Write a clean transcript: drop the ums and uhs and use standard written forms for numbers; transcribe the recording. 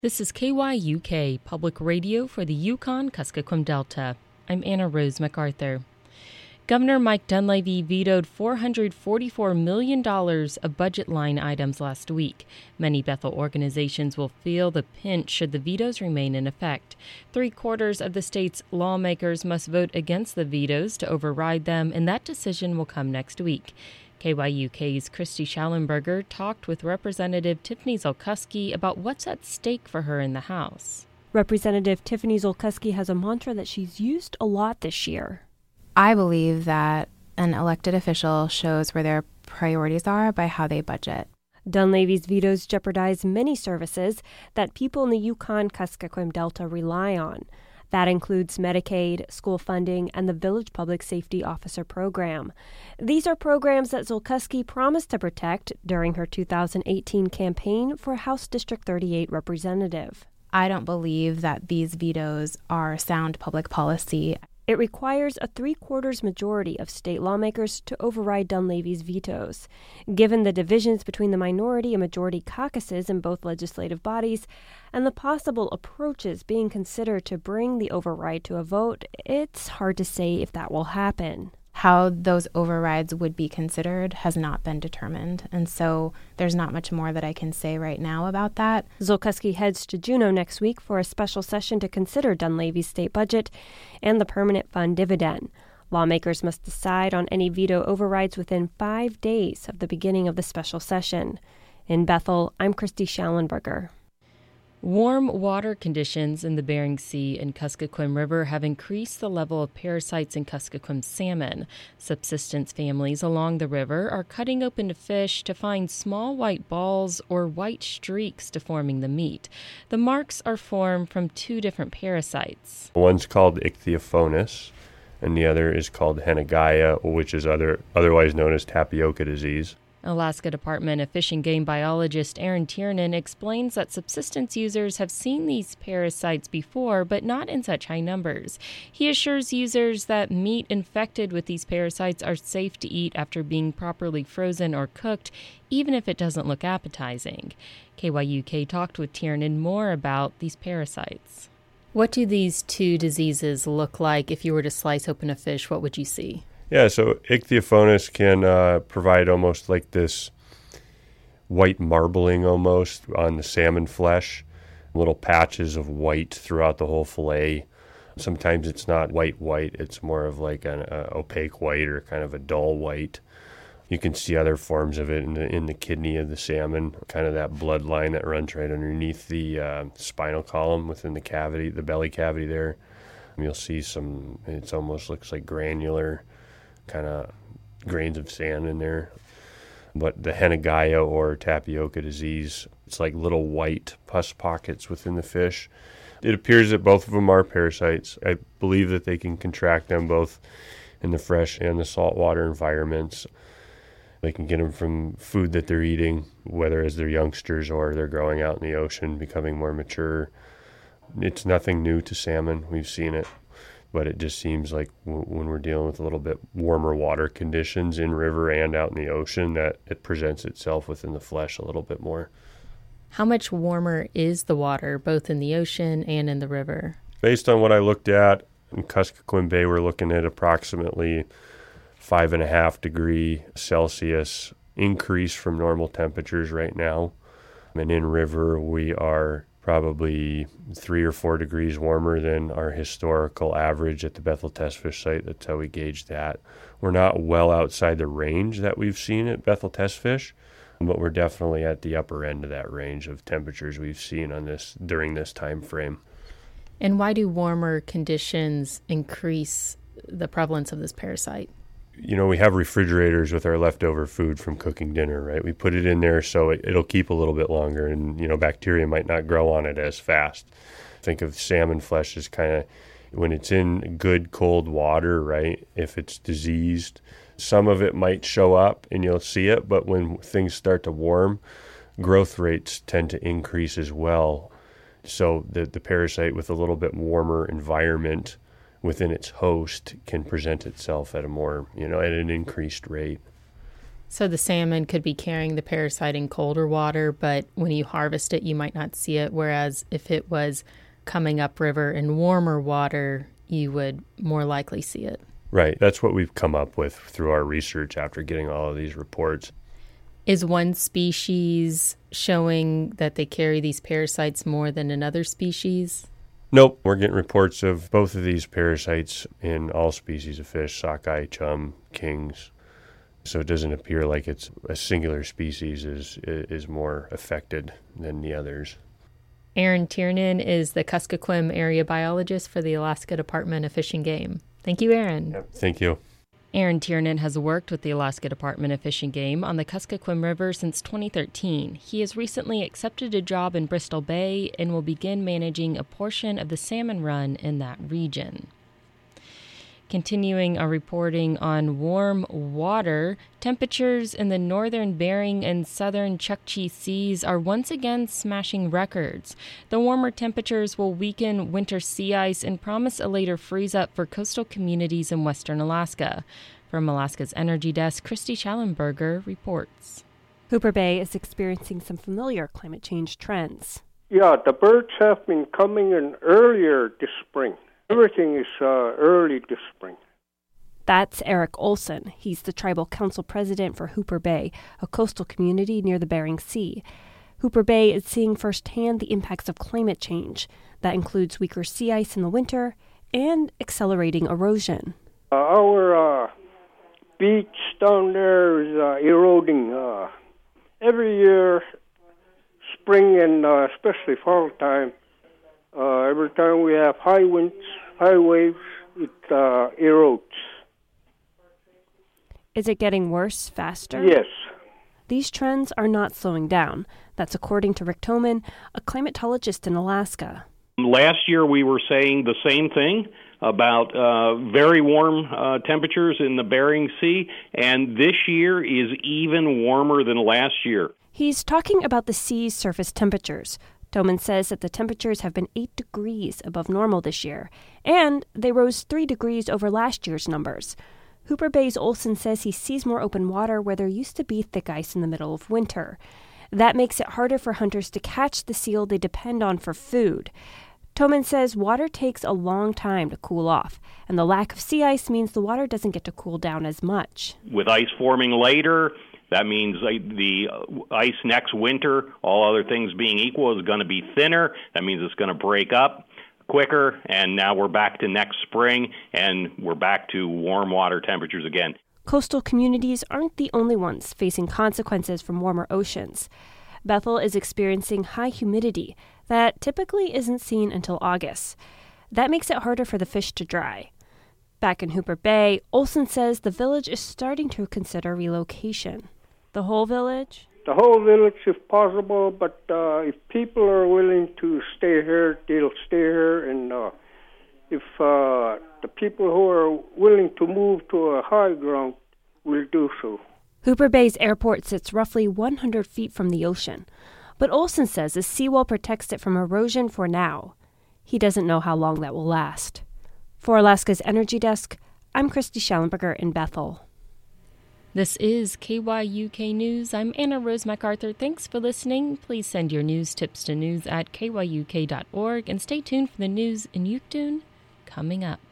This is KYUK, Public Radio for the Yukon-Kuskokwim Delta. I'm Anna Rose MacArthur. Governor Mike Dunleavy vetoed $444 million of budget line items last week. Many Bethel organizations will feel the pinch should the vetoes remain in effect. 3/4 of the state's lawmakers must vote against the vetoes to override them, and that decision will come next week. KYUK's Kristi Schallenberger talked with Representative Tiffany Zolkuski about what's at stake for her in the House. Representative Tiffany Zolkuski has a mantra that she's used a lot this year. I believe that an elected official shows where their priorities are by how they budget. Dunleavy's vetoes jeopardize many services that people in the Yukon-Kuskokwim Delta rely on. That includes Medicaid, school funding, and the Village Public Safety Officer Program. These are programs that Zolkuski promised to protect during her 2018 campaign for House District 38 representative. I don't believe that these vetoes are sound public policy. It requires a 3/4 majority of state lawmakers to override Dunleavy's vetoes. Given the divisions between the minority and majority caucuses in both legislative bodies and the possible approaches being considered to bring the override to a vote, it's hard to say if that will happen. How those overrides would be considered has not been determined, and so there's not much more that I can say right now about that. Zolkuski heads to Juneau next week for a special session to consider Dunleavy's state budget and the permanent fund dividend. Lawmakers must decide on any veto overrides within 5 days of the beginning of the special session. In Bethel, I'm Kristi Schallenberger. Warm water conditions in the Bering Sea and Kuskokwim River have increased the level of parasites in Kuskokwim salmon. Subsistence families along the river are cutting open the fish to find small white balls or white streaks deforming the meat. The marks are formed from 2 different parasites. One's called Ichthyophonus, and the other is called Hennegaia, which is otherwise known as tapioca disease. Alaska Department of Fish and Game biologist Aaron Tiernan explains that subsistence users have seen these parasites before, but not in such high numbers. He assures users that meat infected with these parasites are safe to eat after being properly frozen or cooked, even if it doesn't look appetizing. KYUK talked with Tiernan more about these parasites. What do these 2 diseases look like? If you were to slice open a fish, what would you see? Yeah, so Ichthyophonus can provide almost like this white marbling almost on the salmon flesh, little patches of white throughout the whole fillet. Sometimes it's not white, it's more of like an opaque white or kind of a dull white. You can see other forms of it in the kidney of the salmon, kind of that bloodline that runs right underneath the spinal column within the cavity, the belly cavity there. You'll see it almost looks like granular kind of grains of sand in there. But the Hennegaia or tapioca disease, it's like little white pus pockets within the fish. It appears that both of them are parasites. I believe that they can contract them both in the fresh and the saltwater environments. They can get them from food that they're eating, whether as they're youngsters or they're growing out in the ocean, becoming more mature. It's nothing new to salmon. We've seen it. But it just seems like when we're dealing with a little bit warmer water conditions in river and out in the ocean, that it presents itself within the flesh a little bit more. How much warmer is the water, both in the ocean and in the river? Based on what I looked at, in Kuskokwim Bay, we're looking at approximately 5.5 degrees Celsius increase from normal temperatures right now. And in river, we are probably 3 or 4 degrees warmer than our historical average at the Bethel Test Fish Site. That's how we gauge that. We're not well outside the range that we've seen at Bethel Test Fish, but we're definitely at the upper end of that range of temperatures we've seen on this during this time frame. And why do warmer conditions increase the prevalence of this parasite? You know, we have refrigerators with our leftover food from cooking dinner, right? We put it in there so it'll keep a little bit longer, and, you know, bacteria might not grow on it as fast. Think of salmon flesh as kind of, when it's in good cold water, right? If it's diseased, some of it might show up and you'll see it, but when things start to warm, growth rates tend to increase as well. So the parasite with a little bit warmer environment within its host can present itself at a more, at an increased rate. So the salmon could be carrying the parasite in colder water, but when you harvest it, you might not see it. Whereas if it was coming upriver in warmer water, you would more likely see it. Right. That's what we've come up with through our research after getting all of these reports. Is one species showing that they carry these parasites more than another species? Nope. We're getting reports of both of these parasites in all species of fish, sockeye, chum, kings. So it doesn't appear like it's a singular species is more affected than the others. Aaron Tiernan is the Kuskokwim area biologist for the Alaska Department of Fish and Game. Thank you, Aaron. Yep, thank you. Aaron Tiernan has worked with the Alaska Department of Fish and Game on the Kuskokwim River since 2013. He has recently accepted a job in Bristol Bay and will begin managing a portion of the salmon run in that region. Continuing our reporting on warm water, temperatures in the northern Bering and southern Chukchi seas are once again smashing records. The warmer temperatures will weaken winter sea ice and promise a later freeze-up for coastal communities in western Alaska. From Alaska's Energy Desk, Christy Schallenberger reports. Hooper Bay is experiencing some familiar climate change trends. Yeah, the birds have been coming in earlier this spring. Everything is early this spring. That's Eric Olson. He's the tribal council president for Hooper Bay, a coastal community near the Bering Sea. Hooper Bay is seeing firsthand the impacts of climate change. That includes weaker sea ice in the winter and accelerating erosion. Our beach down there is eroding every year, spring and especially fall time. Every time we have high winds, high waves, it erodes. Is it getting worse faster? Yes. These trends are not slowing down. That's according to Rick Toman, a climatologist in Alaska. Last year we were saying the same thing about very warm temperatures in the Bering Sea, and this year is even warmer than last year. He's talking about the sea's surface temperatures. Toman says that the temperatures have been 8 degrees above normal this year, and they rose 3 degrees over last year's numbers. Hooper Bay's Olson says he sees more open water where there used to be thick ice in the middle of winter. That makes it harder for hunters to catch the seal they depend on for food. Toman says water takes a long time to cool off, and the lack of sea ice means the water doesn't get to cool down as much. With ice forming later, that means the ice next winter, all other things being equal, is going to be thinner. That means it's going to break up quicker, and now we're back to next spring, and we're back to warm water temperatures again. Coastal communities aren't the only ones facing consequences from warmer oceans. Bethel is experiencing high humidity that typically isn't seen until August. That makes it harder for the fish to dry. Back in Hooper Bay, Olson says the village is starting to consider relocation. The whole village? The whole village if possible, but if people are willing to stay here, they'll stay here, and if the people who are willing to move to a high ground will do so. Hooper Bay's airport sits roughly 100 feet from the ocean, but Olson says the seawall protects it from erosion for now. He doesn't know how long that will last. For Alaska's Energy Desk, I'm Christy Schallenberger in Bethel. This is KYUK News. I'm Anna Rose MacArthur. Thanks for listening. Please send your news tips to news@kyuk.org and stay tuned for the news in Yuktoon coming up.